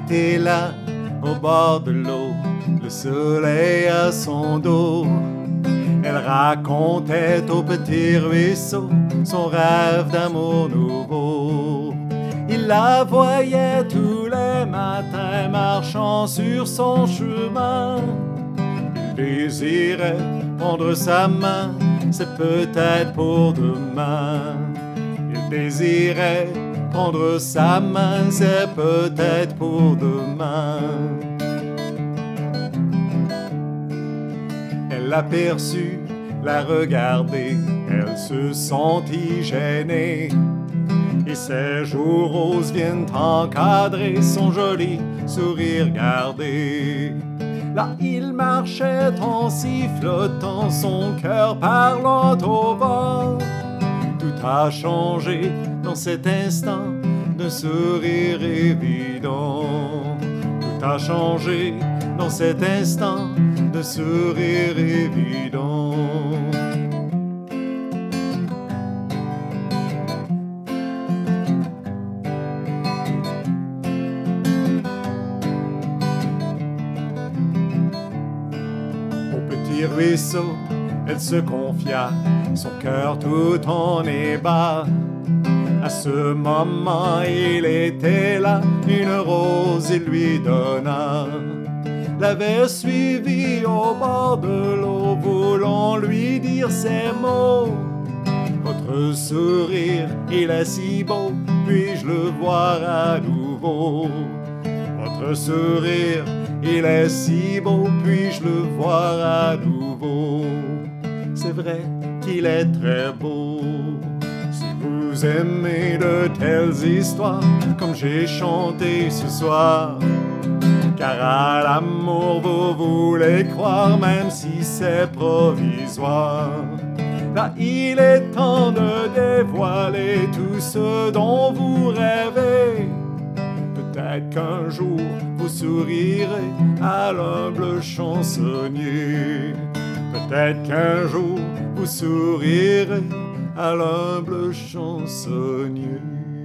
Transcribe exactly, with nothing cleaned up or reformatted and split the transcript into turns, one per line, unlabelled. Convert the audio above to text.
était là, au bord de l'eau, le soleil à son dos. Elle racontait au petit ruisseau son rêve d'amour nouveau. Il la voyait tous les matins marchant sur son chemin. Il désirait prendre sa main, c'est peut-être pour demain. Il désirait prendre sa main, c'est peut-être pour demain. Elle l'aperçut, la regardait, elle se sentit gênée. Et ses joues roses viennent encadrer son joli sourire gardé. Là il marchait en sifflotant, son cœur parlant au vent. Tout a changé dans cet instant d'un sourire évident. Tout a changé dans cet instant d'un sourire évident. Ruisseau, elle se confia, son cœur tout en ébat. À ce moment, il était là, une rose il lui donna. L'avait suivi au bord de l'eau, voulant lui dire ces mots. Votre sourire, il est si beau, puis-je le voir à nouveau? Votre sourire, il est si beau, puis-je le voir à nouveau? C'est vrai qu'il est très beau. Si vous aimez de telles histoires, comme j'ai chanté ce soir, car à l'amour vous voulez croire, même si c'est provisoire. Là il est temps de dévoiler tout ce dont vous rêvez. Peut-être qu'un jour vous sourirez à l'humble chansonnier. Peut-être qu'un jour vous sourirez à l'humble chansonnier.